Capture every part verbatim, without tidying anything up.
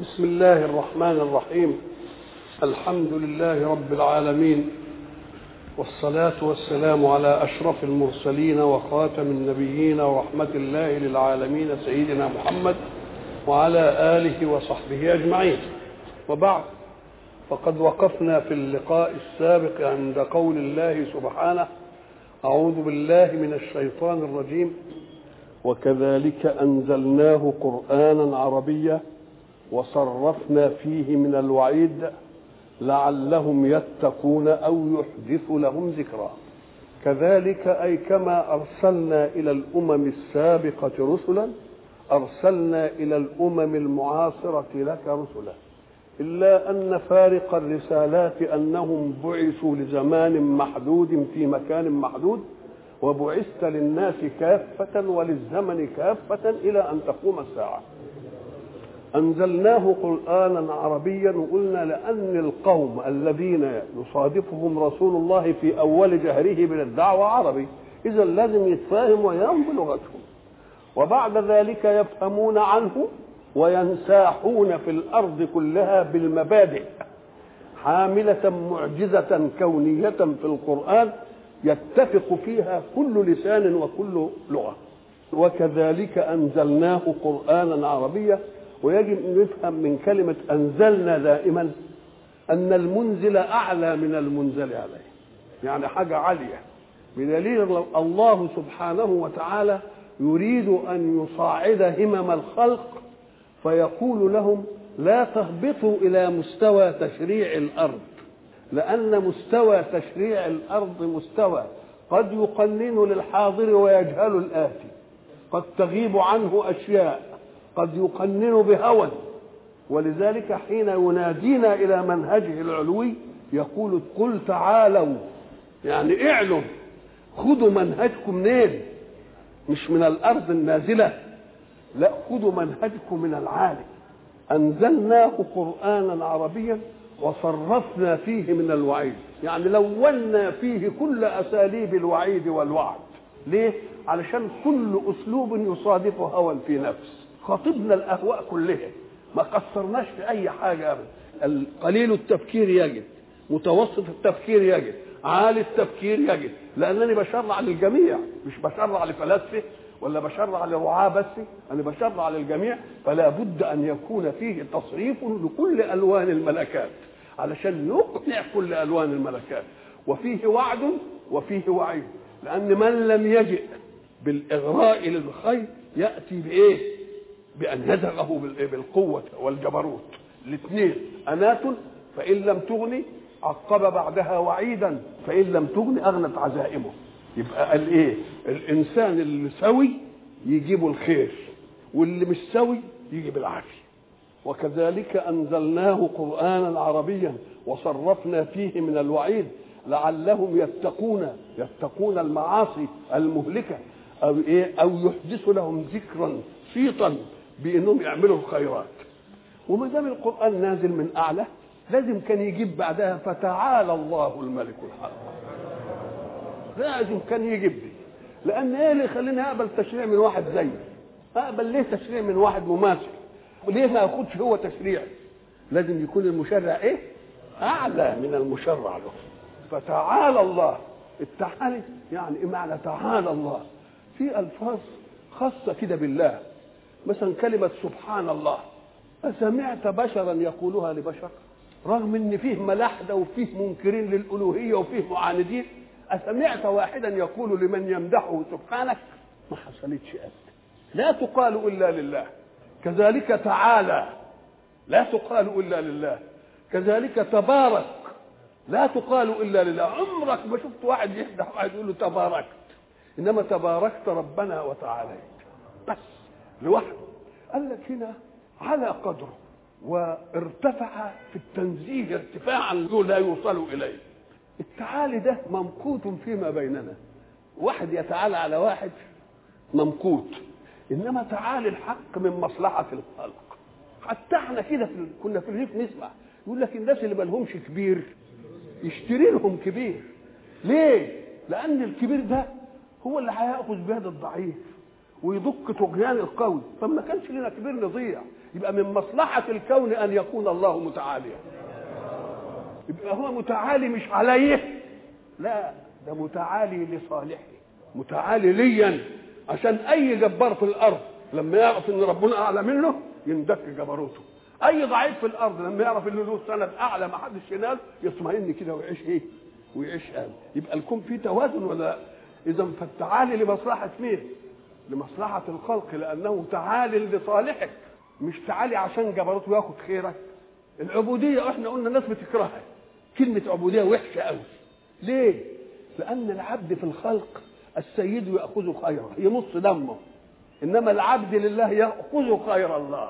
بسم الله الرحمن الرحيم. الحمد لله رب العالمين، والصلاة والسلام على أشرف المرسلين وخاتم النبيين ورحمة الله للعالمين سيدنا محمد وعلى آله وصحبه أجمعين. وبعد، فقد وقفنا في اللقاء السابق عند قول الله سبحانه: أعوذ بالله من الشيطان الرجيم: وكذلك أنزلناه قرآنا عربيا وصرفنا فيه من الوعيد لعلهم يتقون أو يحدث لهم ذكرا. كذلك أي كما أرسلنا إلى الأمم السابقة رسلا أرسلنا إلى الأمم المعاصرة لك رسلا، إلا أن فارق الرسالات أنهم بعثوا لزمان محدود في مكان محدود، وبعثت للناس كافة وللزمن كافة إلى أن تقوم الساعة. أنزلناه قرآنا عربيا، وقلنا لأن القوم الذين يصادفهم رسول الله في أول جهره بالدعوة عربي، إذا لازم يتفاهم وينظم لغتهم، وبعد ذلك يفهمون عنه وينساحون في الأرض كلها بالمبادئ حاملة معجزة كونية في القرآن يتفق فيها كل لسان وكل لغة. وكذلك أنزلناه قرآنا عربيا. ويجب أن نفهم من كلمة أنزلنا دائما أن المنزل أعلى من المنزل عليه، يعني حاجة عالية، بدليل الله سبحانه وتعالى يريد أن يصاعد همم الخلق فيقول لهم: لا تهبطوا إلى مستوى تشريع الأرض، لأن مستوى تشريع الأرض مستوى قد يقنن للحاضر ويجهل الآتي، قد تغيب عنه أشياء، قد يقنن بهوى. ولذلك حين ينادينا إلى منهجه العلوي يقول: قل تعالوا، يعني اعلم، خذوا منهجكم منين؟ مش من الأرض النازلة، لا، خذوا منهجكم من العالي. أنزلناه قرآنا عربيا وصرفنا فيه من الوعيد، يعني لونا فيه كل أساليب الوعيد والوعد. ليه؟ علشان كل أسلوب يصادف هوى في نفس، خاطبنا الأهواء كلها، ما قصرناش في أي حاجة أبدا. القليل التفكير يجب، متوسط التفكير يجب، عالي التفكير يجب، لأنني بشرع للجميع، مش بشرع لفلاسفة ولا بشرع لرعاة بس، أنا بشرع للجميع. فلا بد أن يكون فيه تصريف لكل ألوان الملكات علشان يقنع كل ألوان الملكات، وفيه وعد وفيه وعيد، لأن من لم يجئ بالإغراء للخير يأتي بإيه؟ بأن يدغه بالقوة والجبروت. الاثنين أنات، فإن لم تغني عقب بعدها وعيدا، فإن لم تغني أغنت عزائمه. يبقى الإيه؟ الإنسان اللي سوي يجيب الخير، واللي مش سوي يجيب العافية. وكذلك أنزلناه قرآنا عربيا وصرفنا فيه من الوعيد لعلهم يتقون يتقون المعاصي المهلكة، أو إيه؟ أو يحدث لهم ذكرا صيتا بأنهم يعملوا الخيرات. وما دام القرآن نازل من أعلى لازم كان يجيب بعدها: فتعالى الله الملك الحق. لازم كان يجيب دي، لأن إيه اللي يخليني أقبل تشريع من واحد زيي؟ أقبل ليه تشريع من واحد مماثل؟ وليه ما أخدش هو تشريع؟ لازم يكون المشرع إيه؟ أعلى من المشرع له. فتعالى الله. التعالي يعني إيه معنى تعالى الله؟ في ألفاظ خاصة كده بالله، مثلا كلمة سبحان الله، أسمعت بشرا يقولها لبشر؟ رغم ان فيه ملاحدة وفيه منكرين للألوهية وفيه معاندين، أسمعت واحدا يقول لمن يمدحه سبحانك؟ ما حصلتش أبدا. لا تقال إلا لله. كذلك تعالى لا تقال إلا لله. كذلك تبارك لا تقال إلا لله. عمرك ما شفت واحد يمدح واحد يقول له تباركت، إنما تباركت ربنا وتعاليت بس لوحده. قال لك هنا على قدره وارتفع في التنزيه ارتفاعا لا يوصل إليه. التعالي ده ممقوت فيما بيننا، واحد يتعالى على واحد ممقوت، إنما تعالي الحق من مصلحة الخلق. حتى احنا كده كنا في الريف نسمع يقول لك الناس اللي ما لهمش كبير يشتري لهم كبير. ليه؟ لأن الكبير ده هو اللي هيأخذ بيد الضعيف ويدق طغيان القوي، فما كانش لنا كبير نضيع. يبقى من مصلحة الكون أن يكون الله متعاليا. يبقى هو متعالي مش عليه، لا، ده متعالي لصالحه، متعالي ليا، عشان أي جبار في الأرض لما يعرف إن ربنا أعلى منه يندك جبروته. أي ضعيف في الأرض لما يعرف إن له سند أعلى ما حدش ينال يطمئن كده ويعيش إيه؟ ويعيش آمن. يبقى الكون فيه توازن ولا لا؟ إذا فالتعالي لمصلحة مين؟ لمصلحة الخلق، لأنه تعالي لصالحك، مش تعالي عشان جبروته ياخد خيرك. العبودية احنا قلنا الناس بتكرهها، كلمة عبودية وحشة قوي. ليه؟ لأن العبد في الخلق السيد يأخذ خيره يمص دمه، إنما العبد لله يأخذ خير الله.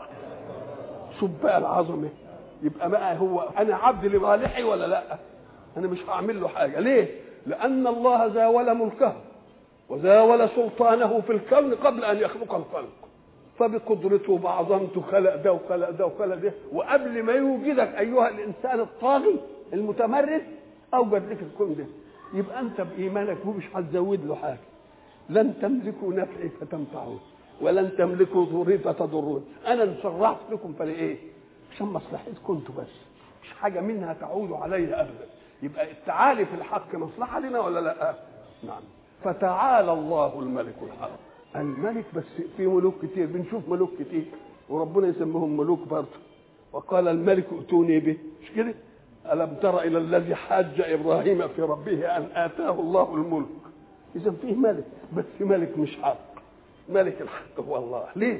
شوف بقى العظمة. يبقى بقى هو أنا عبد لصالحي ولا لا؟ أنا مش هعمل له حاجة. ليه؟ لأن الله زاول ملكه وزاول سلطانه في الكون قبل أن يخلق الخلق، فبقدرته بعظمته خلق ده وخلق ده وخلق ده، وقبل ما يوجدك أيها الإنسان الطاغي المتمرد أوجد لك الكون ده. يبقى أنت بإيمانك هو مش هتزود له حاجة. لن تملكوا نفعي فتنفعون ولن تملكوا ضري فتضرون. أنا نشرعت لكم فلإيه؟ عشان مصلحتكم انتوا بس، مش حاجة منها تعود علي أبدا. يبقى التعالي في الحق مصلحة لنا ولا لا؟ نعم. فتعالى الله الملك الحق. الملك بس في ملوك كتير، بنشوف ملوك كتير وربنا يسميهم ملوك برضه. وقال الملك ائتوني به، مش كده؟ ألم تر إلى الذي حاج إبراهيم في ربه أن آتاه الله الملك. إذا فيه ملك، بس ملك مش حق. ملك الحق هو الله. ليه؟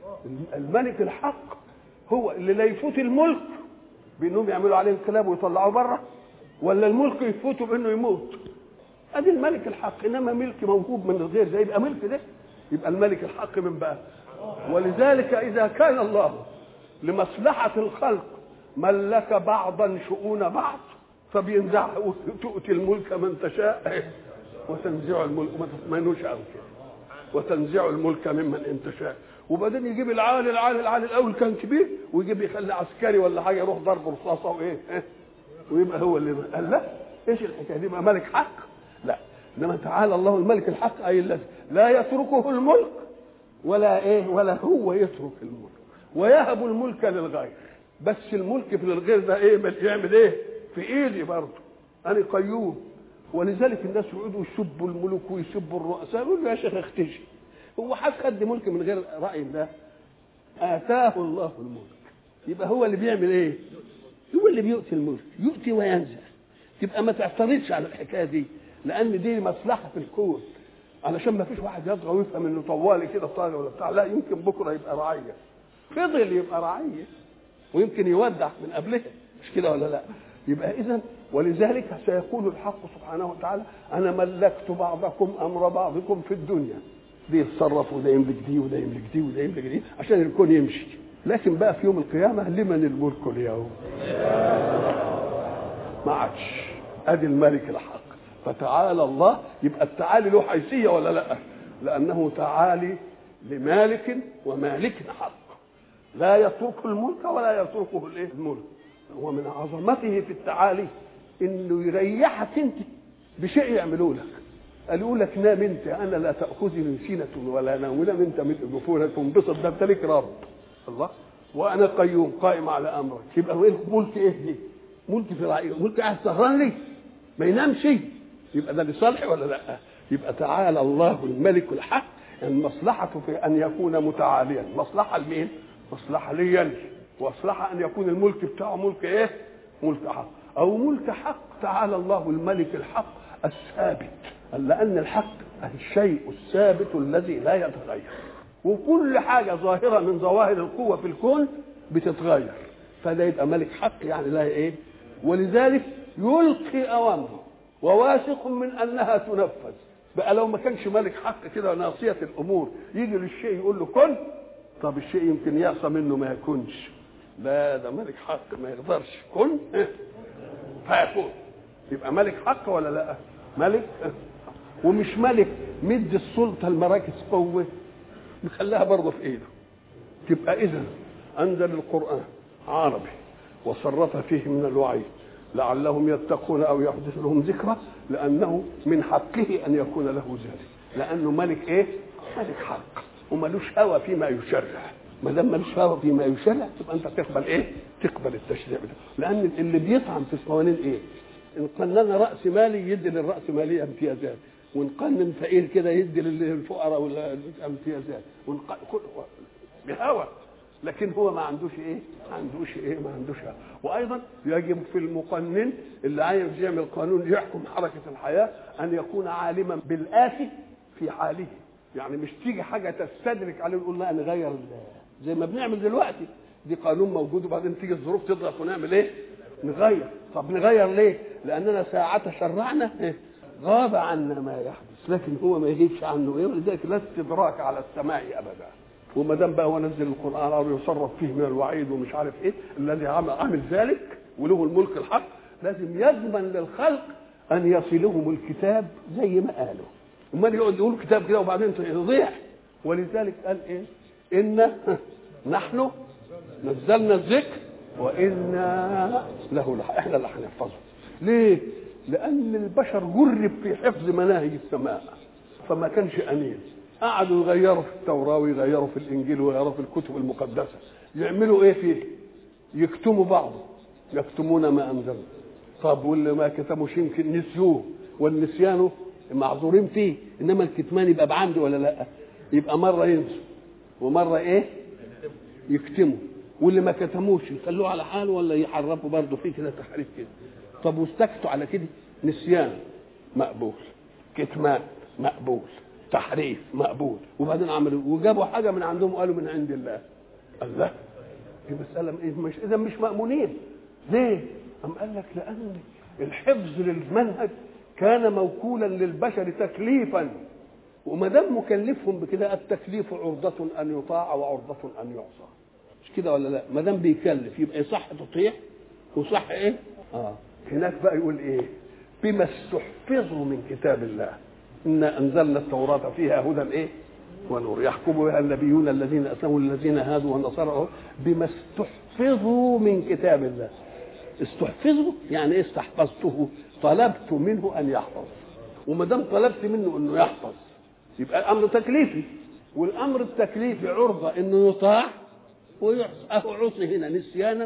الملك الحق هو اللي لا يفوت الملك بأنهم يعملوا عليه انقلاب ويطلعوه بره، ولا الملك يفوته بأنه يموت. ادي الملك الحق. انما ملك موهوب من الغير ده يبقى ملك ده؟ يبقى الملك الحق من بقى. ولذلك اذا كان الله لمصلحه الخلق ملك بعضا شؤون بعض فبينزعه، تؤتي الملك من تشاء وتنزع الملك ما تطمئنوش قوي كده، وتنزع الملك ممن ان تشاء. وبعدين يجيب العالي العالي العالي الاول كان كبير ويجيب يخلي عسكري ولا حاجه يروح ضرب رصاصه وايه ويبقى هو اللي قال لا. ايش الحكايه دي؟ يبقى ملك حق؟ لا. انما تعالى الله الملك الحق اي الذي لا يتركه الملك ولا ايه ولا هو يترك الملك، ويهب الملك للغير. بس الملك في الغير ده ايه؟ يعمل ايه؟ في ايدي برضه، انا قيوم. ولذلك الناس يقعدوا يسبوا الملوك ويسبوا الرؤساء، يقول له يا شيخ اختشي، هو حد خد ملك من غير راي الله؟ اتاه الله الملك. يبقى هو اللي بيعمل ايه؟ هو اللي بيؤتي الملك، يؤتي وينزع. تبقى ما تعترضش على الحكايه دي، لان دي مصلحه في الكون، علشان ما فيش واحد يطغى ويفهم انه طوالي كده طاغي ولا بتاع. لا، يمكن بكره يبقى رعيه، فضل يبقى رعيه، ويمكن يودع من قبلها، مش كده ولا لا؟ يبقى اذا ولذلك سيقول الحق سبحانه وتعالى انا ملكت بعضكم امر بعضكم في الدنيا. دي يتصرف وده يملك دي وده يملك دي وده يملك دي عشان الكون يمشي. لكن بقى في يوم القيامه لمن الملك اليوم؟ ما عادش. ادي الملك الحق. فتعالى الله. يبقى التعالي له حيثيه ولا لا؟ لانه تعالي لمالك ومالك حق، لا يترك الملك ولا يتركه الايه؟ الملك. هو من عظمته في التعالي انه يريحك انت بشيء يعملوا لك. قالوا لك نام انت، انا لا تاخذني سنه ولا نوم، نام انت من جفونك وانبسط، ده انت لك رب الله، وانا قيوم قائم على امرك. يبقى هو ملك ايه دي؟ ملك في رعيه، ملك قاعد سهران لي ما ينامش، يبقى ده لصالحي ولا لا؟ يبقى تعالى الله الملك الحق. المصلحه في ان يكون متعاليا. مصلحه لمين؟ مصلحه ليا، واصلحه ان يكون الملك بتاعه ملك ايه؟ ملك حق او ملك حق. تعالى الله الملك الحق الثابت، لان الحق الشيء الثابت الذي لا يتغير، وكل حاجه ظاهره من ظواهر القوه في الكون بتتغير، فده يبقى ملك حق يعني لا ايه. ولذلك يلقي اوامره وواثق من انها تنفذ. بقى لو ما كانش ملك حق كده ناصيه الامور يجي للشيء يقول له كن، طب الشيء يمكن يعصى منه ما يكونش. لا، ده ملك حق ما يقدرش كن فيكون. يبقى ملك حق ولا لا؟ ملك. ومش ملك مد السلطه المراكز قوه، نخليها برضه في ايده. تبقى اذا انزل القران عربي وصرف فيه من الوعي لعلهم يتقون او يحدث لهم ذكرى، لانه من حقه ان يكون له ذلك، لانه ملك ايه؟ ملك حق وملوش هوى فيما يشرع. ما دام مالوش هوى فيما يشرع تبقى انت تقبل ايه؟ تقبل التشريع ده، لان اللي بيطعن في القوانين ايه؟ ان قننا راس مالي يدي للراس ماليه امتيازات، وان قنن فقير كده يدي للفقراء والامتيازات، بهوى. لكن هو ما عندوش ايه؟ ما عندوش ايه؟ ما عندوش هوى. وايضا يجب في المقنن اللي عايز يعمل قانون يحكم حركه الحياه ان يكون عالما بالآتي في حاله. يعني مش تيجي حاجه تستدرك عليه ويقول لا نغير زي ما بنعمل دلوقتي، دي قانون موجود وبعدين تيجي الظروف تضغط ونعمل ايه؟ نغير. طب نغير ليه؟ لاننا ساعة شرعنا إيه؟ غاب عنا ما يحدث، لكن هو ما يغيبش عنه ايه، ولذلك لا استدراك على السماء ابدا. وما دام بقى هو نزل القران او يصرف فيه من الوعيد ومش عارف ايه، الذي عمل عامل ذلك وله الملك الحق لازم يضمن للخلق ان يصلهم الكتاب زي ما قالوا. امال يقعد يقول كتاب كده وبعدين يضيع. ولذلك قال ايه؟ إن نحن نزلنا الذكر وإنا له لحافظون. احنا اللي هنحفظه. ليه؟ لأن البشر جرب في حفظ مناهج السماء فما كانش أمين. قعدوا يغيروا في التوراة ويغيروا في الإنجيل ويغيروا في الكتب المقدسة. يعملوا إيه فيه؟ يكتموا بعضه، يكتمون ما أنزلنا. طب واللي ما كتموش يمكن نسيوه، والنسيان معذورين فيه، إنما الكتمان يبقى بعمد ولا لا؟ يبقى مرة ينسوا ومرة ايه؟ يكتموا. واللي ما كتموش يخلوه على حاله ولا يحرفوا برضه فيه كده تحريف كده. طب واستكتوا على كده؟ نسيان مقبول، كتمان مقبول، تحريف مقبول. وبعدين عملوا وجابوا حاجه من عندهم وقالوا من عند الله. الله، دي مساله ايه؟ مش اذا مش مامونين. ليه؟ أم قال لك لان الحفظ للمنهج كان موكولا للبشر تكليفا، وما دام مكلفهم بكده التكليف عرضة ان يطاع وعرضة ان يعصى. مش كده ولا لا؟ ما دام بيكلف يبقى صح تطيع وصح ايه؟ اه هناك بقى يقول ايه؟ بما استحفظوا من كتاب الله انا انزلنا التوراة فيها هدى ايه؟ ونور يحكم بها النبيون الذين اسلموا للذين هادوا والنصارى بما استحفظوا من كتاب الله. استحفظوا يعني ايه؟ استحفظته، طلبت منه ان يحفظ. وما دام طلبت منه انه يحفظ يبقى الامر تكليفي، والامر التكليفي عرضه انه يطاع ويعصى. اهو عصي هنا نسيانا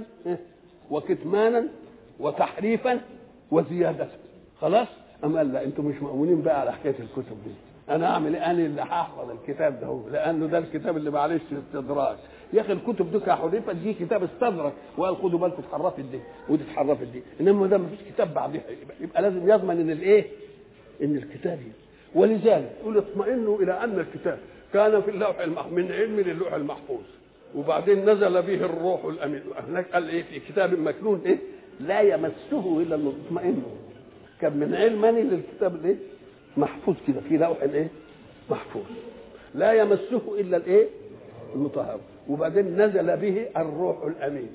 وكتمانا وتحريفا وزياده. خلاص؟ اما قال لا انتم مش مؤمنين بقى على حكايه الكتب دي. انا اعمل ايه؟ انا اللي هحفظ الكتاب ده، هو لانه ده الكتاب اللي معلش استدراك. يا اخي الكتب دي حرفت، دي كتاب استدرك وقال خدوا بالكم اتحرفت دي ودي اتحرفت دي، انما ده ما فيش كتاب بعدها يبقى لازم يضمن ان الايه؟ ان الكتاب يبقى. ولذلك يقول اطمئنوا الى ان الكتاب كان في اللوح المحفوظ، من علم للوح المحفوظ، وبعدين نزل به الروح الامين. هناك قال ايه؟ في كتاب مكنون ايه؟ لا يمسه الا المطمئن. كان من علمني للكتاب الايه؟ محفوظ كده في لوح الايه؟ محفوظ لا يمسه الا الايه؟ المطهر. وبعدين نزل به الروح الامين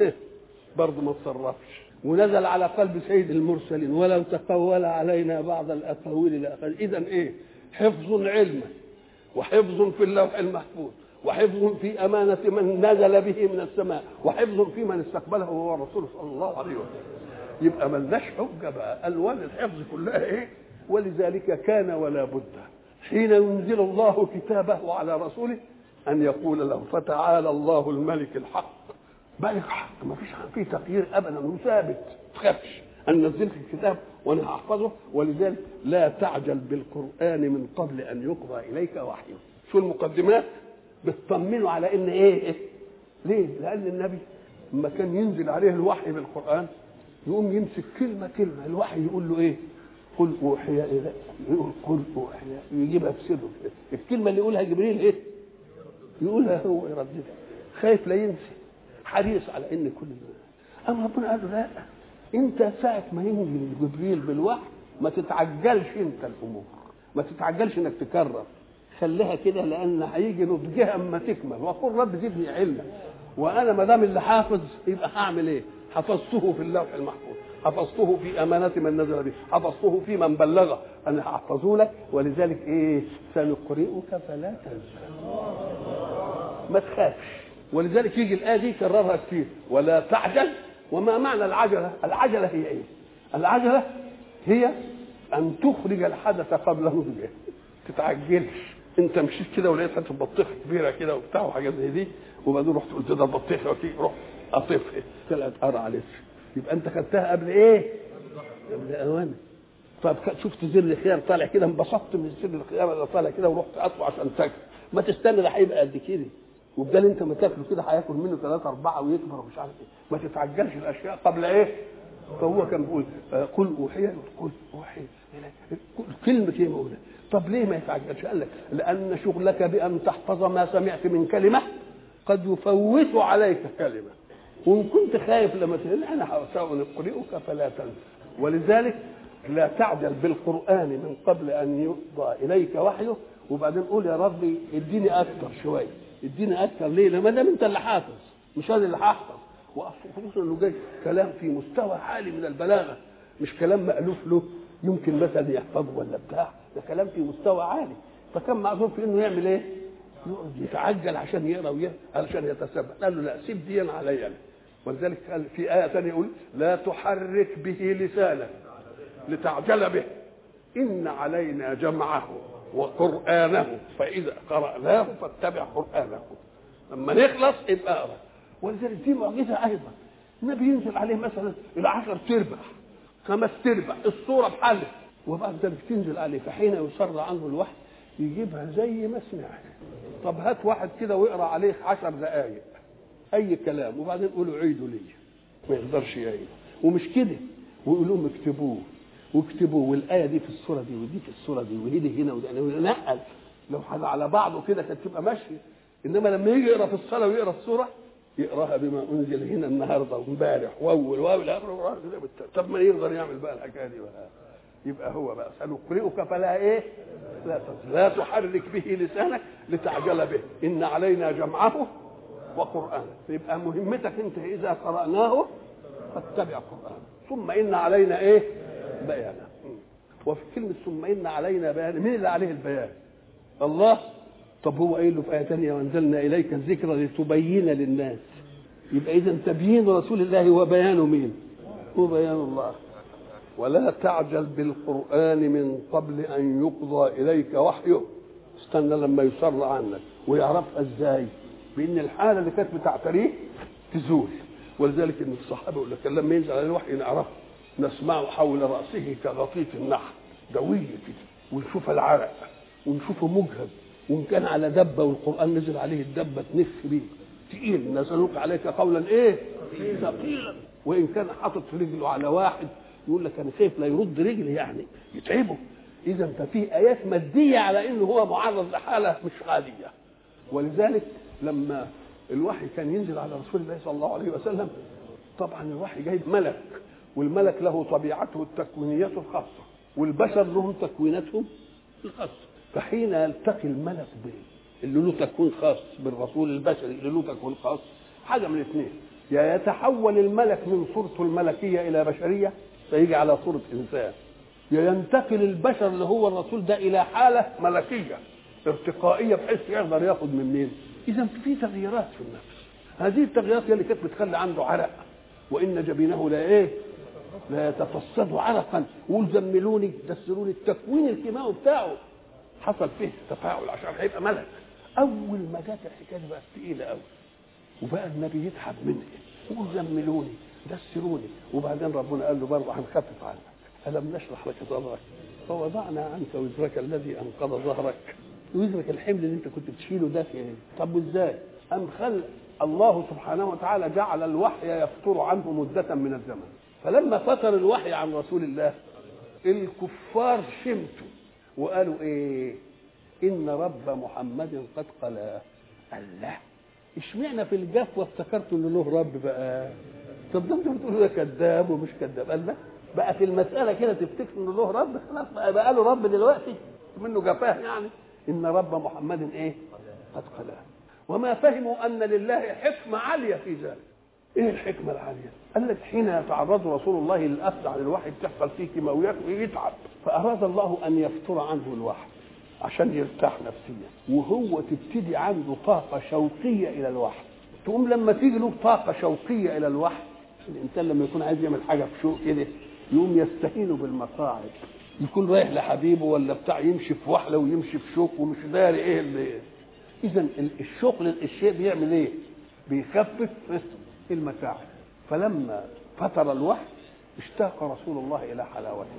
برضه ما تصرفش. ونزل على قلب سيد المرسلين ولو تقول علينا بعض الاقاويل لاخذ. اذا ايه؟ حفظ علما، وحفظ في اللوح المحفوظ، وحفظ في امانه من نزل به من السماء، وحفظ في من استقبله هو الرسول صلى الله عليه وسلم. يبقى ملناش حجه بقى، الوان الحفظ كلها ايه؟ ولذلك كان ولا بد حين ينزل الله كتابه على رسوله ان يقول له فتعالى الله الملك الحق. بقى حق ما فيش فيه تغيير ابدا وثابت. ما تخافش ان نزلت الكتاب وانا هحفظه. ولذلك لا تعجل بالقران من قبل ان يقضى اليك وحيه. شو المقدمات؟ بتطمنوا على ان ايه, إيه؟ ليه؟ لان النبي لما كان ينزل عليه الوحي بالقران يقوم يمسك كلمه كلمه الوحي يقول له ايه؟ قل اوحي اليك، يقول قل اوحي، يجيبها في سره. الكلمه اللي يقولها جبريل ايه؟ يقولها هو يرددها، خايف لا ينسي، حريص على ان كل ده. اما ربنا قال له لا، انت ساعه ما ينزل جبريل بالوحي ما تتعجلش انت الامور، ما تتعجلش انك تكرر، خليها كده لان هيجي نضجها اما تكمل. وقل رب زدني علما. وانا ما دام اللي حافظ يبقى هعمل ايه؟ حفظته في اللوح المحفوظ، حفظته في امانه من نزل به، حفظته في من بلغه، انا هحفظه لك. ولذلك ايه؟ سنقرئك فلا تنسى. ما تخافش. ولذلك يجي الايه دي كررها كتير، ولا تعجل. وما معنى العجله؟ العجله هي ايه؟ العجله هي ان تخرج الحدث قبل نضجه. تتعجلش، انت مشيت كده ولقيت حته بطيخه كبيره كده وبتاع وحاجات زي دي، وبعدين رحت قلت ده البطيخه وتيجي روح قطفها طلعت قرع لسه، يبقى انت خدتها قبل ايه؟ قبل اوانه. طب شفت زر خيار طالع كده انبسطت من زر الخيار اللي طالع كده ورحت قطعه عشان تاكل، ما تستنى ده هيبقى قد كده، وبدل انت ما تاكله كده هياكل منه ثلاثه اربعه ويكبر ومش عارف ايه، ما تتعجلش الاشياء قبل ايه؟ فهو كان بيقول قل اوحي قل اوحي كلمه ايه مولانا؟ طب ليه ما يتعجلش؟ قال لك لان شغلك بان تحفظ ما سمعت من كلمه قد يفوت عليك كلمه، وان كنت خايف لما تقول انا سأقرئك فلا تنسى. ولذلك لا تعجل بالقران من قبل ان يقضى اليك وحيه، وبعدين قول يا ربي اديني اكثر شويه، اديني اكثر. ليه؟ لما دام انت اللي حافظ مش انا اللي هحفظ، وخصوصا انه جاي كلام في مستوى عالي من البلاغه، مش كلام مألوف له يمكن مثلا يحفظه ولا بتاع، ده كلام في مستوى عالي، فكان معذور في انه يعمل ايه؟ يقعد يتعجل عشان يقرا ويقرا علشان يتسبح. قال له لا سيب دي عليا انا. ولذلك قال في ايه ثانيه يقول لا تحرك به لسانك لتعجل به ان علينا جمعه وقرانه فاذا قراناه فاتبع قرانه. لما نخلص ابقى اقرا. ولذلك دي معجزه ايضا. النبي ينزل عليه مثلا العشر تربع خمس تربع الصوره بحاله، وبعد ذلك تنزل عليه فحين يسر عنه الوحي يجيبها زي ما سمعها. طب هات واحد كده ويقرا عليه عشر دقائق اي كلام وبعدين قولوا عيدوا لي، ما يقدرش يعيد. ومش كده، ويقول لهم اكتبوه واكتبوه والايه دي في السوره دي ودي في السوره دي ودي هنا ودي نقل. لو حاجه على بعضه كده كانت تبقى ماشيه، انما لما يجي يقرا في الصلاه ويقرا السوره يقراها بما انزل هنا النهارده وامبارح واول واول اخر. طب ما يقدر يعمل بقى الحكايه دي بقى؟ يبقى هو بقى سنقرئك فلا ايه؟ لا لا تحرك به لسانك لتعجل به ان علينا جمعه وقرآنه. يبقى مهمتك انت اذا قرأناه فاتبع قرآنه ثم ان علينا ايه؟ بيانه. وفي كلمه ثم ان علينا بيانه، مين اللي عليه البيان؟ الله. طب هو قايل له في ايه ثانيه وانزلنا اليك الذكر لتبين للناس. يبقى اذا تبيين رسول الله وبيانه مين؟ هو بيان الله. ولا تعجل بالقرآن من قبل أن يقضى إليك وحيه، استنى لما يسر عنك. ويعرفها ازاي؟ بأن الحالة اللي كانت بتعتريه تزول. ولذلك إن الصحابة يقول لك لما ينزل على الوحي نعرفه، نسمعه حول رأسه كغطيط النحل دوية كده، ونشوف العرق ونشوفه مجهد، وإن كان على دبة والقرآن نزل عليه الدبة تنف بيه تقيل، نزلوك عليك قولا إيه؟ ثقيلا. وإن كان حاطط رجله على واحد يقول لك انا خايف لا يرد رجلي يعني يتعبه. اذا ففي ايات ماديه على انه هو معرض لحاله مش عاديه. ولذلك لما الوحي كان ينزل على رسول الله صلى الله عليه وسلم، طبعا الوحي جاي ملك، والملك له طبيعته التكوينيه الخاصه، والبشر لهم تكويناتهم الخاصه. فحين يلتقي الملك اللي له تكوين خاص بالرسول البشري اللي له تكوين خاص، حاجه من الاثنين: يا يتحول الملك من صورته الملكيه الى بشريه فيجي على صورة إنسان، ينتقل البشر اللي هو الرسول ده إلى حالة ملكية ارتقائية بحيث يقدر ياخد من مين. إذا في تغييرات في النفس. هذه التغييرات هي اللي كانت بتخلي عنده عرق، وإن جبينه لا إيه؟ لا يتفصد عرقا. وقول زملوني دسروني. التكوين الكيماوي بتاعه حصل فيه تفاعل عشان هيبقى ملك. أول ما جت الحكاية بقت ثقيلة قوي، وبقى النبي يتعب منه، يقول زملوني دسروني. وبعدين ربنا قال له برضه هنخفف عنك، ألم نشرح لك صدرك فوضعنا عنك وزرك الذي أنقض ظهرك. وزرك الحمل اللي أنت كنت بتشيله ده في إيه؟ طب وإزاي؟ أم خل الله سبحانه وتعالى جعل الوحي يفتر عنه مدة من الزمن، فلما فتر الوحي عن رسول الله الكفار شمتوا وقالوا إيه؟ إن رب محمد قد قلاه. الله، اشمعنا في الجفوة افتكرتوا إن له رب بقى؟ طب ده انتوا بتقولوا ده كذاب ومش كذاب. قال لا، بقى في المساله كده تفتكروا ان له رب، خلاص بقى بقى له رب دلوقتي منه جفاه يعني. ان رب محمد ايه؟ قد قلاه. وما فهموا ان لله حكمه عاليه في ذلك. ايه الحكمه العاليه؟ قال لك حين يتعرض رسول الله للاخذ عن الوحي بتحصل فيه كيماويات ويتعب، فاراد الله ان يفتر عنه الوحي عشان يرتاح نفسيا، وهو تبتدي عنده طاقه شوقيه الى الوحي. تقوم لما تيجي له طاقه شوقيه الى الوحي، الانسان لما يكون عايز يعمل حاجه في شوق كده يقوم يستهين بالمصاعب يكون رايح لحبيبه ولا بتاع يمشي في وحله ويمشي في شوك ومش داري ايه اللي. اذا الشوق للشيء بيعمل ايه؟ بيخفف المتاعب. فلما فتر الوحي اشتاق رسول الله الى حلاوته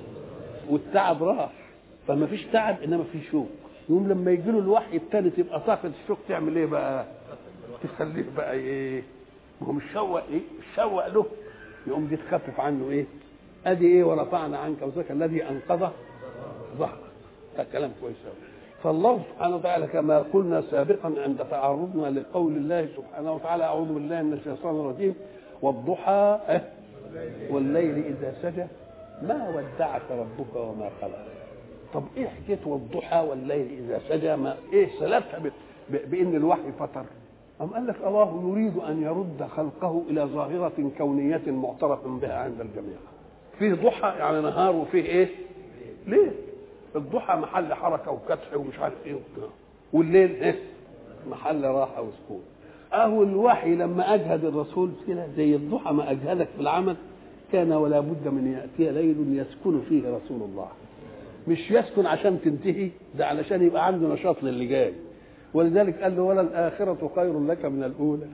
والتعب راح، فما فيش تعب انما في شوق. يوم لما يجي له الوحي الثاني تبقى طاقه الشوق تعمل ايه بقى؟ تخليه بقى ايه؟ ما هو مش شوق ايه؟ شوق له، يقوم دي تخفف عنه ايه؟ ادي ايه؟ ورفعنا عنك وذاك الذي انقذ ظهرك. ده كلام كويس قوي. فالله سبحانه وتعالى كما قلنا سابقا عند تعرضنا لقول الله سبحانه وتعالى اعوذ بالله من الشيطان الرجيم والضحى والليل اذا سجى ما ودعك ربك وما قلى. طب ايه حكايه والضحى والليل اذا سجى؟ ما ايه صلتها بان الوحي فتر؟ أم قال لك الله يريد ان يرد خلقه الى ظاهره كونيه معترف بها عند الجميع. فيه ضحى يعني نهار وفيه ايه؟ ليه؟ الضحى محل حركه وكدح ومش عارف ايه وبتاع، والليل ايه؟ محل راحه وسكون. اهو الوحي لما اجهد الرسول كده زي الضحى ما اجهدك في العمل، كان ولا بد من ياتي ليل يسكن فيه رسول الله. مش يسكن عشان تنتهي، ده علشان يبقى عنده نشاط للي جاي. ولذلك قال له ولا الاخره خير لك من الاولى.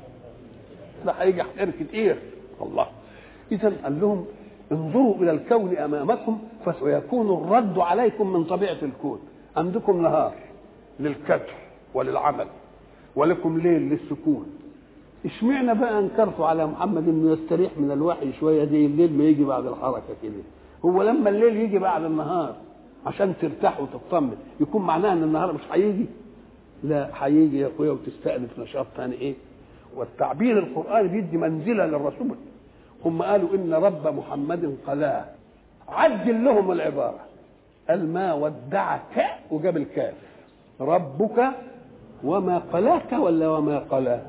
ده هيجي حركه كتير الله. اذا قال لهم انظروا الى الكون امامكم فسيكون الرد عليكم من طبيعه الكون. عندكم نهار للكدح وللعمل ولكم ليل للسكون. اشمعنا بقى انكرتوا على محمد انه يستريح من الوحي شويه زي الليل ما يجي بعد الحركه كده؟ هو لما الليل يجي بعد النهار عشان ترتاح وتطمن يكون معناه ان النهار مش هيجي؟ لا هيجي يا اخويا وتستأنف نشاط ثاني ايه؟ والتعبير القرآني بيدي منزله للرسول. هم قالوا ان رب محمد قلاه، عدل لهم العباره قال ما ودعك وجاب الكاف ربك وما قلاك ولا وما قلاه،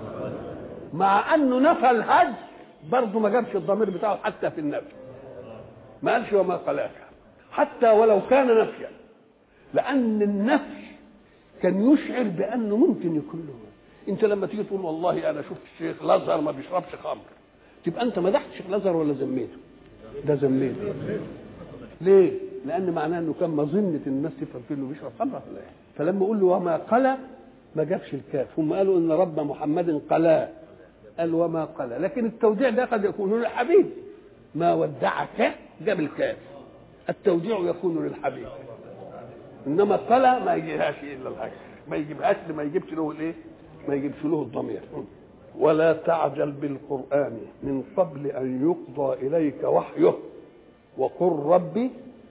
مع انه نفى الهج برضه ما جابش الضمير بتاعه حتى في النفي، ما قالش وما قلاك حتى ولو كان نفيا، لان النفي كان يشعر بانه ممكن يكون له. انت لما تيجي تقول والله انا شفت الشيخ الازهر ما بيشربش خمر، تبقى انت مدحت الشيخ الازهر ولا ذميته؟ ده ذميته. ليه؟ لان معناه انه كان مظنه الناس تفهم فيه انه بيشرب خمر ولا ايه؟ فلما يقول له وما قلى ما جابش الكاف. هم قالوا ان رب محمد قلاه، قال وما قلى، لكن التوديع ده قد يكون للحبيب. ما ودعك جاب الكاف، التوديع يكون للحبيب، انما قلى ما يجيهاش الا الحاجه، ما يجيبهاش ما يجيبش له الايه؟ ما يجيبش له الضمير. ولا تعجل بالقرآن من قبل أن يقضى إليك وحيه وقل ربي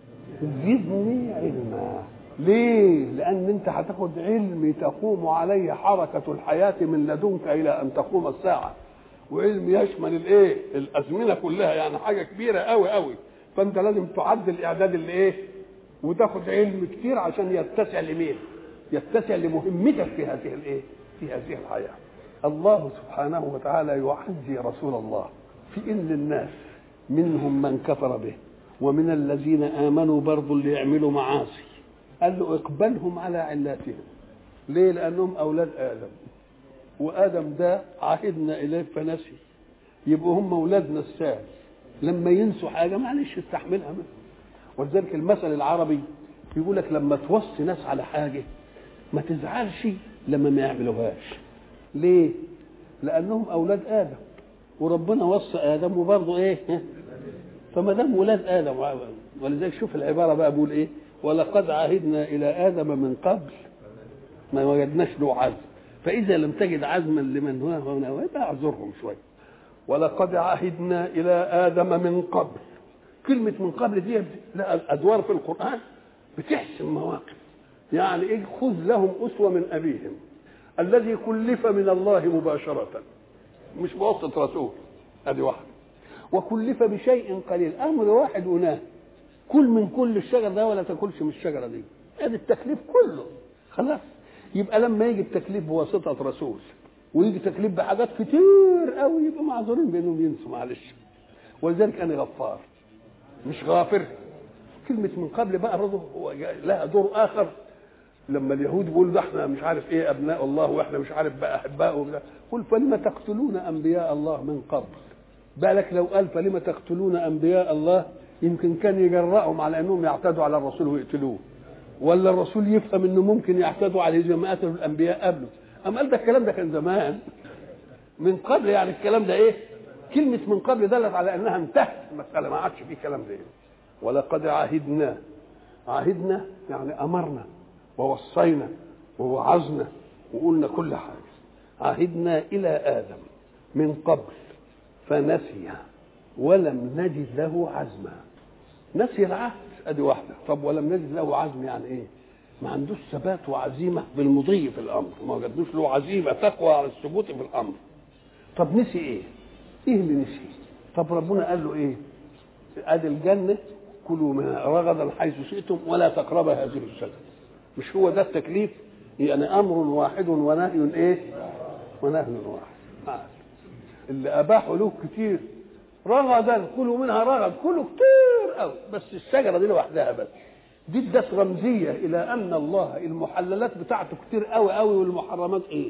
زدني علما. ليه؟ لأن أنت هتاخد علم تقوم عليه حركة الحياة من لدنك إلى أن تقوم الساعة، وعلم يشمل الإيه؟ الأزمنة كلها، يعني حاجة كبيرة أوي أوي. فأنت لازم تعدل إعداد الإيه؟ وتاخد علم كتير عشان يتسع لمين؟ يتسع لمهمتك في هذه الإيه؟ في هذه الحياة. الله سبحانه وتعالى يعزي رسول الله في ان الناس منهم من كفر به ومن الذين امنوا برضو اللي يعملوا معاصي، قال له اقبلهم على علاتهم. ليه؟ لانهم اولاد ادم، وادم ده عهدنا اليه فنسي، يبقوا هم اولادنا السادس، لما ينسوا حاجه معلش استحملها منه. ولذلك المثل العربي يقول لك لما توصي ناس على حاجه ما تزعلش لما ما يعملوهاش. ليه؟ لانهم اولاد ادم، وربنا وصى ادم وبرضه ايه؟ فما دام ولاد ادم. ولذلك شوف العباره بقى بيقول ايه؟ ولقد عهدنا الى ادم من قبل ما وجدناش له عزم، فاذا لم تجد عزما لمن هو هنا يبقى اعذرهم شويه. ولقد عهدنا الى ادم من قبل، كلمه من قبل دي لا الادوار في القران بتحسم مواقف. يعني ايه؟ خذ لهم اسوه من ابيهم الذي كلف من الله مباشرة، مش بواسطة رسول، هذه واحدة. وكلف بشيء قليل، أمر واحد ونهي، كل من كل الشجر ده ولا تاكلش من الشجرة دي، هذا التكليف كله خلاص. يبقى لما يجي التكليف بواسطة رسول ويجي تكليف بحاجات كتير قوي يبقى معذورين بأنهم ينسوا معلش. ولذلك أنا غفار مش غافر. كلمة من قبل بقى برضه لها دور آخر. لما اليهود بيقولوا ده احنا مش عارف ايه ابناء الله واحنا مش عارف بقى احباؤه، قل فلم تقتلون انبياء الله من قبل. بالك لو قال فلم تقتلون انبياء الله يمكن كان يجرأهم على انهم يعتدوا على الرسول ويقتلوه، ولا الرسول يفهم انه ممكن يعتدوا عليه زي ما قتلوا الانبياء قبله. اما قال ده الكلام ده كان زمان من قبل، يعني الكلام ده ايه؟ كلمه من قبل دلت على انها انتهت المساله، ما عادش فيه كلام ده. ولقد عهدنا، عهدنا يعني امرنا ووصينا ووعظنا وقلنا كل حاجه. عهدنا الى ادم من قبل فنسي ولم نجد له عزما. نسي العهد ادي واحده. طب ولم نجد له عزم يعني ايه؟ ما عندوش ثبات وعزيمه بالمضي في الامر، ما وجدوش له عزيمه تقوى على الثبوت في الامر. طب نسي ايه؟ ايه اللي نسي؟ طب ربنا قال له ايه؟ ادي الجنه كلوا منها رغدا حيث شئتم ولا تقربوا هذه الشجره. مش هو ده التكليف؟ يعني امر واحد ونهي ايه؟ ونهي واحد. اللي اباحوا له كتير، رغدا كلوا منها رغد، كلوا كتير قوي، بس الشجره دي لوحدها بس. دي ادت رمزيه الى ان الله المحللات بتاعته كتير قوي قوي، والمحرمات ايه؟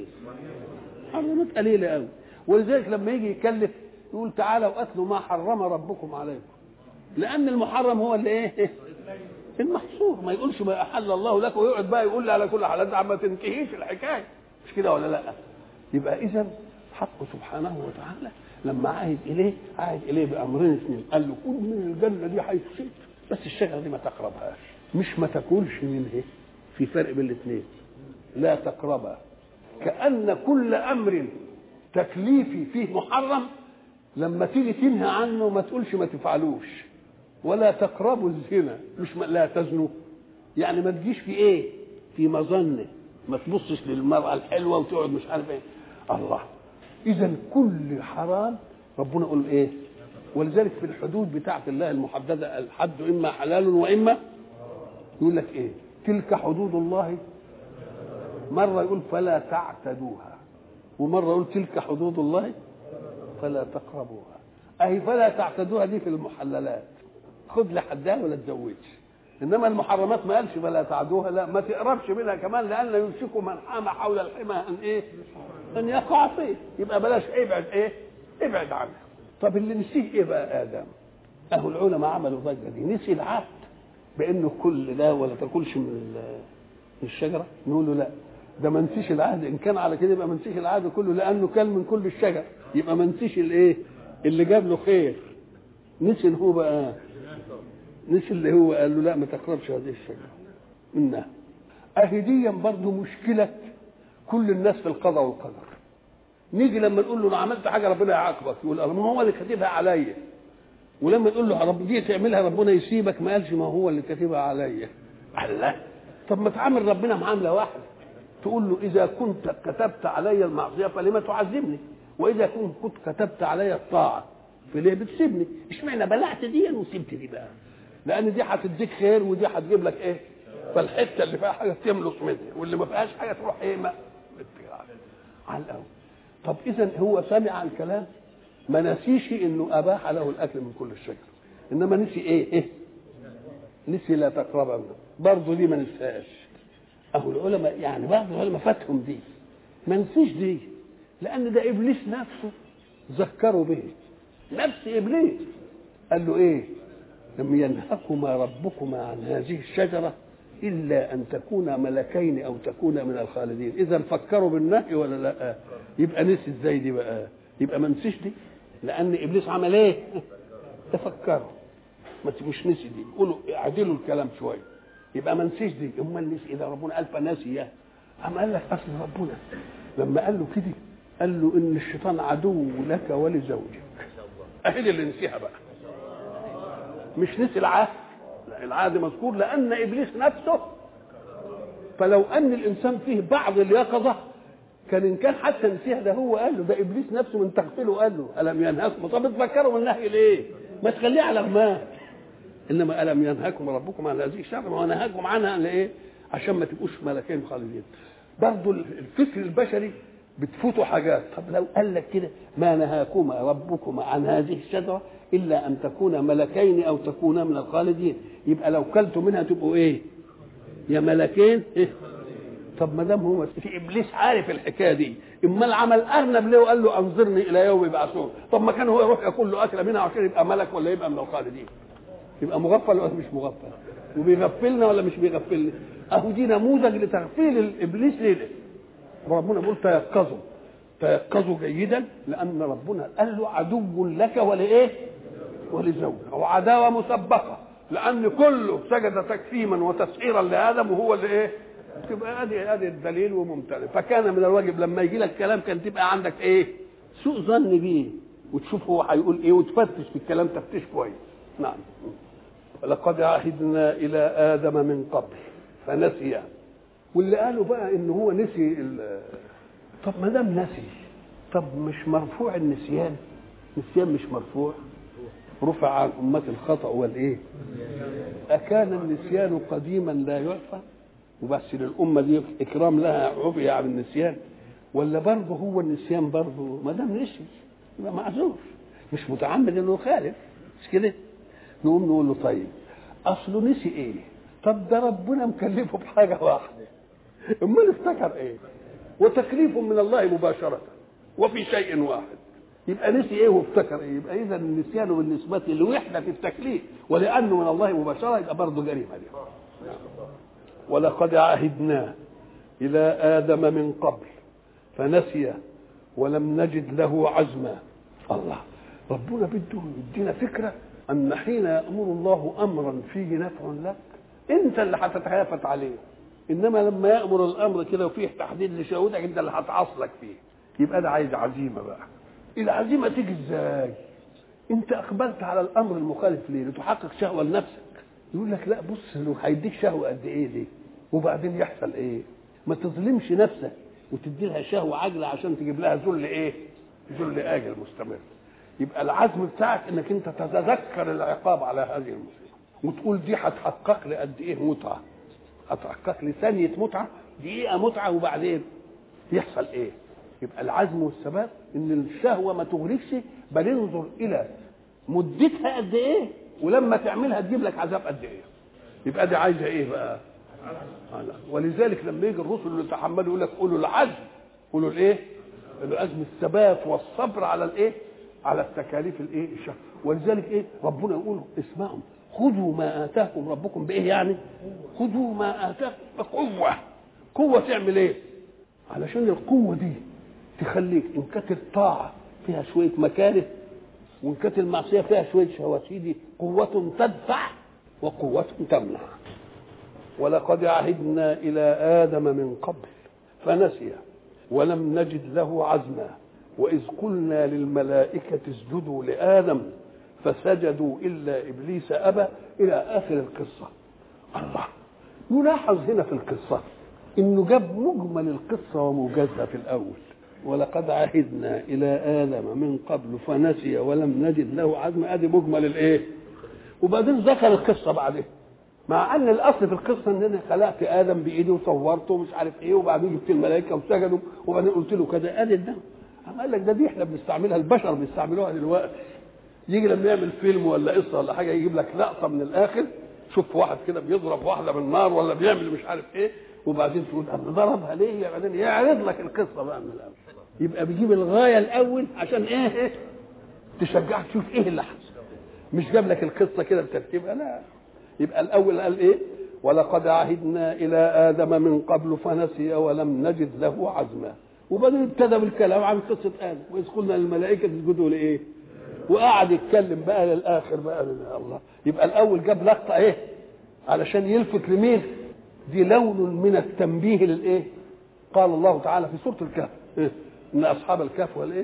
محرمات قليله قوي. ولذلك لما يجي يكلف يقول تعالوا واتلوا ما حرم ربكم عليكم، لان المحرم هو اللي ايه؟ المحصور. ما يقولش ما احل الله لك ويقعد بقى يقول لي على كل حال، ده ما تنتهيش الحكايه، مش كده ولا لا؟ يبقى اذا حق سبحانه وتعالى لما عاهد اليه عاهد اليه بامرين اثنين، قال له كل من الجنه دي حيث شئت، بس الشجره دي ما تقربهاش، مش ما تاكلش منها. في فرق بين الاثنين، لا تقربها. كأن كل امر تكليفي فيه محرم لما تيجي تنهى عنه ما تقولش ما تفعلوش. ولا تقربوا الزنا، مش لا تزنوا، يعني ما تجيش في ايه؟ في مظنه، ما تبصش للمرأة الحلوة وتقعد مش عارف ايه. الله، اذا كل حرام ربنا يقول ايه؟ ولذلك في الحدود بتاعت الله المحددة الحد اما حلال واما، يقول لك ايه؟ تلك حدود الله، مرة يقول فلا تعتدوها، ومرة يقول تلك حدود الله فلا تقربوها. اهي فلا تعتدوها دي في المحللات، خد لحدها ولا تزوجش. انما المحرمات ما قالش فلا تعدوها، لا ما تقربش منها كمان، لان يمسكوا من حام حول الحمى ان ايه؟ ان يقع فيه. يبقى بلاش ابعد ايه؟ ابعد عنها. طب اللي نسيه ايه بقى ادم؟ اهو العلماء عملوا ضجه دي، نسي العهد بانه كل ده ولا تاكلش من الشجره. نقول له لا، ده ما نسيش العهد. ان كان على كده يبقى ما نسيش العهد كله، لانه كان من كل الشجر، يبقى ما نسيش الايه؟ اللي جاب له خير. نسي هو بقى، نسي اللي هو قال له لا ما تقربش هذه الشجره منها. اهديا برضه مشكله كل الناس في القضاء والقدر. نيجي لما نقول له انا عملت حاجه ربنا يعاقبك، يقول ما هو اللي كاتبها عليا. ولما نقول له رب دي تعملها ربنا يسيبك، ما قالش ما هو اللي كاتبها عليا. الله، طب ما تعامل ربنا معامله واحده، تقول له اذا كنت كتبت علي المعصيه فلما تعذبني، واذا كنت كتبت علي الطاعه فليه بتسيبني؟ اشمعنى بلعت دي وسبت دي بقى؟ لان دي هتديك خير ودي هتجيب لك ايه؟ فالحته اللي فيها حاجه تملص منها، واللي ما فيهاش حاجه تروح ايه؟ ما على الاول. طب اذا هو سمع الكلام، ما نسيش انه اباح له الاكل من كل الشجر، انما نسي ايه؟ ايه؟ نسي لا تقربوا برضه دي ما نساش. اهو العلماء يعني بعض العلماء فاتهم دي، ما نسيش دي، لان ده ابليس نفسه ذكروا به. نفس ابليس قال له ايه؟ لم ينهكما ربكما عن هذه الشجره الا ان تكونا ملكين او تكونا من الخالدين. اذا فكروا بالنهي ولا لا؟ يبقى نسي ازاي دي بقى؟ يبقى ما نسيش دي، لان ابليس عمل ايه؟ تفكروا، مش نسي دي. يقولوا اعدلوا الكلام شويه، يبقى ما نسيش دي. امال نسي اذا ربنا قال فناسيه. اما قال لك اصل ربنا لما قال له كده قال له ان الشيطان عدو لك ولزوجك. اهي اللي نسيها بقى، مش نسي العهد. لا، العهد مذكور لان ابليس نفسه. فلو ان الانسان فيه بعض اليقظه كان ان كان حتى نسيها، ده هو قال له، ده ابليس نفسه من تغفيله قال له الم ينهكم. طب تفكروا من النهي ليه؟ ما تخليه على غماه. انما الم ينهكم ربكم عن هذه الشجره، ما نهاكم عنها لايه؟ عشان ما تبقوش ملكين خالدين. برضه الفكر البشري بتفوتوا حاجات. طب لو قال لك كده ما نهاكما ربكما عن هذه الشجره الا ان تكونا ملكين او تكونا من الخالدين، يبقى لو كلتوا منها تبقوا ايه؟ يا ملكين إيه؟ طب ما دام هو في ابليس عارف الحكايه دي، امال عمل ارنب ليه وقال له انظرني الى يوم يبعثون؟ طب ما كان هو يروح ياكل له اكله منها عشان يبقى ملك ولا يبقى من الخالدين؟ يبقى مغفل ولا مش مغفل؟ وبيغفلنا ولا مش بيغفلنا؟ اهو دي نموذج لتغفيل الابليس ليه. ربنا بيقول تيقظوا تيقظوا جيدا، لان ربنا قال له عدو لك ولايه؟ ولزوجك، وعداوه مسبقه، لان كله سجد تكفيما وتسعيرا لادم وهو اللي ايه؟ تبقى ادي ادي الدليل وممتنع. فكان من الواجب لما يجي لك كلام كان تبقى عندك ايه؟ سوء ظن بيه، وتشوف هو هيقول ايه وتفتش في الكلام تفتيش كويس. نعم. ولقد عهدنا الى ادم من قبل فنسي. واللي قالوا بقى ان هو نسي ال... طب ما دام نسي، طب مش مرفوع النسيان؟ النسيان مش مرفوع، رفع عن امه الخطا والايه؟ اكان النسيان قديما لا يعفى وبس للامه دي اكرام لها عفي عن النسيان؟ ولا برضه هو النسيان برضه ما دام نسي يبقى معذور، مش متعمد انه يخالف، مش كده؟ نقوم نقول له طيب اصله نسي ايه؟ طب ده ربنا مكلفه بحاجه واحده، امال افتكر ايه؟ وتكليف من الله مباشره وفي شيء واحد، يبقى نسي ايه وافتكر ايه؟ يبقى اذا النسيان بالنسبه لوحده التكليف ولانه من الله مباشره يبقى برضه جريمه دي. ولقد عهدنا الى ادم من قبل فنسي ولم نجد له عزما. الله، ربنا بده يدينا فكره ان حين يامر الله امرا فيه نفع لك انت اللي هتتهافت عليه، انما لما يامر الامر كده وفيه تحديد لشهودك انت اللي هتعصلك فيه. يبقى ده عايز عزيمه بقى. العزيمه تيجي ازاي؟ انت اقبلت على الامر المخالف ليه؟ لتحقق شهوه لنفسك. يقول لك لا بص لو هيديك شهوه قد ايه دي وبعدين يحصل ايه؟ ما تظلمش نفسك وتدي لها شهوه عاجله عشان تجيب لها ذل ايه؟ ذل اجل مستمر. يبقى العزم بتاعك انك انت تتذكر العقاب على هذه المصيبه وتقول دي هتحقق لي قد ايه متعه، هتحقق لي ثانيه متعه، دقيقه متعه، وبعدين يحصل ايه؟ يبقى العزم والثبات ان الشهوه ما تغرقش، بل انظر الى مدتها قد ايه ولما تعملها تجيب لك عذاب قد ايه. يبقى دي عايزه ايه بقى؟ ولذلك لما يجي الرسل اللي تحملوا يقول لك قولوا العزم، قولوا الايه؟ العزم الثبات والصبر على الايه؟ على التكاليف الايه؟ الشهوه. ولذلك ايه؟ ربنا يقول اسمعوا خذوا ما اتاكم ربكم بايه يعني؟ خذوا ما اتاكم بقوه. قوه تعمل ايه؟ علشان القوه دي تخليك ان كانت الطاعه فيها شويه مكاره وان كانت المعصيه فيها شويه شهوات، دي قوه تدفع وقوه تمنع. ولقد عهدنا الى ادم من قبل فنسي ولم نجد له عزما واذ قلنا للملائكه اسجدوا لادم فسجدوا الا ابليس ابى الى اخر القصه. الله، يلاحظ هنا في القصه انه جاب مجمل القصه وموجزها في الاول. ولقد عهدنا الى ادم من قبل فنسي ولم نجد له عزما، ادي مجمل الايه؟ وبعدين ذكر القصه بعدين، مع ان الاصل في القصه ان انا خلقت ادم بايدي وصورته ومش عارف ايه، وبعدين جبت الملائكه وسجدوا وبعدين قلت له كذا. ادي ده قال لك ده دي احنا بنستعملها، البشر بيستعملوها دلوقتي. يجي لما يعمل فيلم ولا قصه ولا حاجه يجيب لك لقطه من الاخر، شوف واحد كده بيضرب واحده بالنار ولا بيعمل مش عارف ايه، وبعدين تقول انا ضربها ليه؟ بعدين يعرض لك القصه بقى من الاول. يبقى بيجيب الغايه الاول عشان ايه؟ تشجعك تشوف ايه اللي حصل، مش جاب لك القصه كده بترتيبها، لا. يبقى الاول قال ايه؟ ولقد عهدنا الى ادم من قبل فنسي ولم نجد له عزما، وبعدين ابتدى بالكلام عن قصه ادم واذ قلنا للملائكه اسجدوا لايه؟ وقعد يتكلم بقى للاخر بقى الله. يبقى الاول جاب لقطه ايه؟ علشان يلفت لمين؟ دي لون من التنبيه للايه؟ قال الله تعالى في سوره الكهف إيه؟ ان اصحاب الكهف والايه؟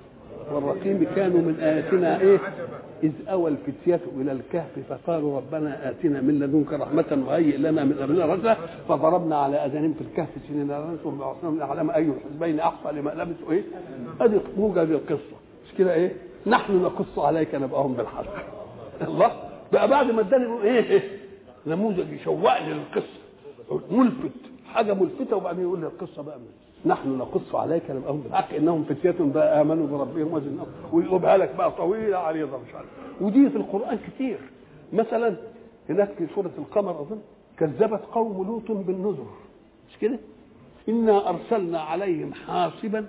والرقيم كانوا من آياتنا ايه؟ إذ أوى الفتية إلى الكهف فقالوا ربنا آتنا من لدنك رحمة وهيئ لنا من أمرنا رشدا فضربنا على آذانهم في الكهف سنين ثم بعثناهم لنعلم أي الحزبين أحصى لما لبثوا إيه؟ هذه موجة القصة، مش كده إيه؟ نحن نقص عليك نبأهم بالحق. الله بقى بعد ما اداني إيه؟ إيه؟ نموذج يشوقني للقصة ملفت، حاجة ملفتة، وبعدين يقول لي القصة بقى من نحن نقص عليك نبأهم بالحق انهم فتية بقى امنوا بربهم وزنهم، ويقولها لك بقى طويله عريضه مش عارف. ودي في القران كتير. مثلا هناك في سوره القمر اظن كذبت قوم لوط بالنذر، مش كده؟ انا ارسلنا عليهم حاصبا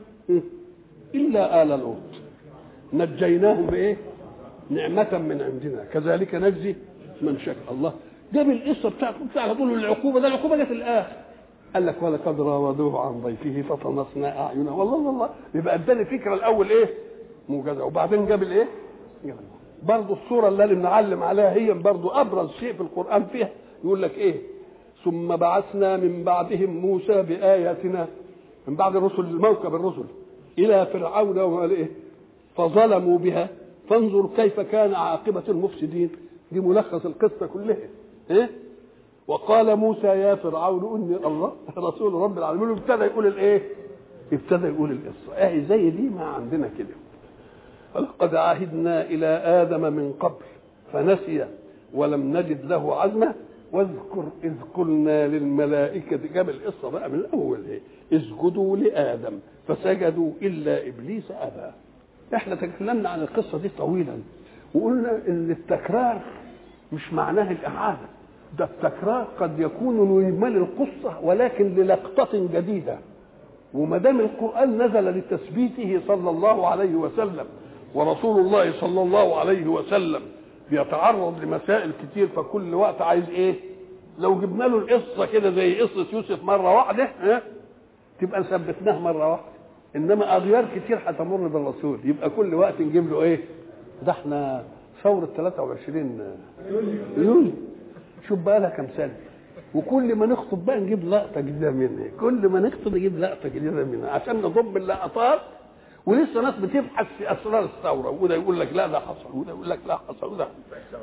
الا ال لوط نجيناهم بايه؟ نعمه من عندنا كذلك نجزي من شكر الله. جاب القصه بتاعته بتاع تقول له العقوبه، ده العقوبه جت في الاخر. قال لك ولقد راودوه عن ضيفه فطمسنا اعينه. والله والله يبقى اداني فكره الاول ايه موجزه، وبعدين جاب الايه برضه الصوره اللي بنعلم عليها هي برضه ابرز شيء في القران فيها. يقول لك ايه ثم بعثنا من بعدهم موسى باياتنا، من بعد الرسل موكب الرسل الى فرعون وملئه فظلموا بها فانظر كيف كان عاقبه المفسدين. دي ملخص القصه كلها. ايه وقال موسى يا فرعون اني الله رسول رب العالمين. ابتدى يقول الايه ابتدى يقول القصه اهي زي دي ما عندنا كده. ولقد عهدنا الى ادم من قبل فنسي ولم نجد له عزما واذكر اذ قلنا للملائكه. جاب القصه بقى من الاول ايه اسجدوا لادم فسجدوا الا ابليس ابى. احنا تكلمنا عن القصه دي طويلا وقلنا ان التكرار مش معناه الاعاده، ده التكرار قد يكون لإجمال القصة ولكن للقطة جديدة. وما دام القرآن نزل لتثبيته صلى الله عليه وسلم ورسول الله صلى الله عليه وسلم بيتعرض لمسائل كتير، فكل وقت عايز ايه لو جبنا له القصة كده زي قصة يوسف مرة واحدة اه تبقى ثبتناه مرة واحدة، انما اغيار كتير هتمر بالرسول يبقى كل وقت نجيب له ايه. ده احنا ثورة ثلاثة وعشرين يوليو شوف بقى لها كم سنه، وكل ما نخطب بقى نجيب لقطه جديده منها، كل ما نخطب نجيب لقطه جديده منها عشان نضم اللقطات. ولسه ناس بتبحث في اسرار الثوره، وده يقول لك لا ده حصل وده يقول لك لا حصل وده.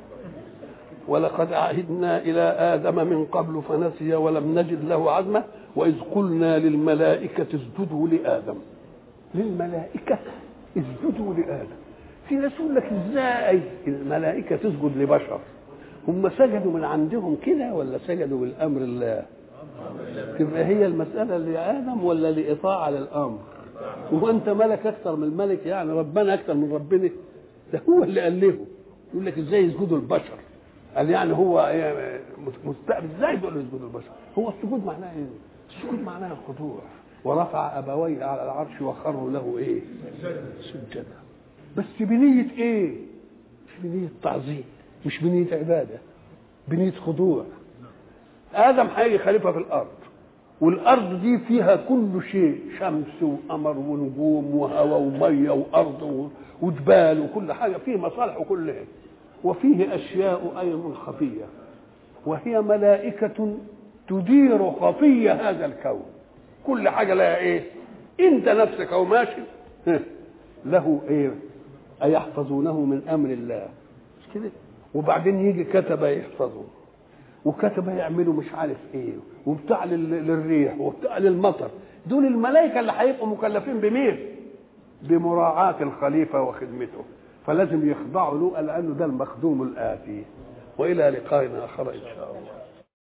ولقد عهدنا الى ادم من قبل فنسي ولم نجد له عزما واذ قلنا للملائكه اسجدوا لادم. للملائكه اسجدوا لادم. في ناس يقول لك ازاي الملائكه تسجد لبشر؟ هم سجدوا من عندهم كده ولا سجدوا بالامر الله؟ تبقى هي المساله لادم ولا لاطاعه للامر؟ هو انت ملك اكثر من الملك؟ يعني ربنا اكثر من ربنا؟ ده هو اللي قال له. يقول لك ازاي يسجدوا البشر؟ قال يعني هو مستقبل ازاي دول يسجدوا البشر؟ هو السجود معناه ايه؟ السجود معناه الخضوع. ورفع ابويه على العرش وخروا له ايه؟ سجدا. بس بنيه ايه؟ مش بنيه تعظيم، مش بنيه عباده، بنيه خضوع. ادم هيجي خليفه في الارض، والارض دي فيها كل شيء، شمس وقمر ونجوم وهواء وميه وارض وجبال وكل حاجه، فيه مصالح وكلها، وفيه اشياء ايضا خفيه، وهي ملائكه تدير خفيه هذا الكون. كل حاجه لها ايه؟ انت نفسك او ماشي له ايه؟ ايحفظونه من امر الله مش كده؟ وبعدين يجي كتبه يحفظه، وكتبه يعملوا مش عارف ايه، وبتاع للريح وبتاع للمطر. دول الملائكه اللي هيبقوا مكلفين بمين؟ بمراعاه الخليفه وخدمته، فلازم يخضعوا له لانه ده المخدوم الاتي. والى لقائنا اخر ان شاء الله.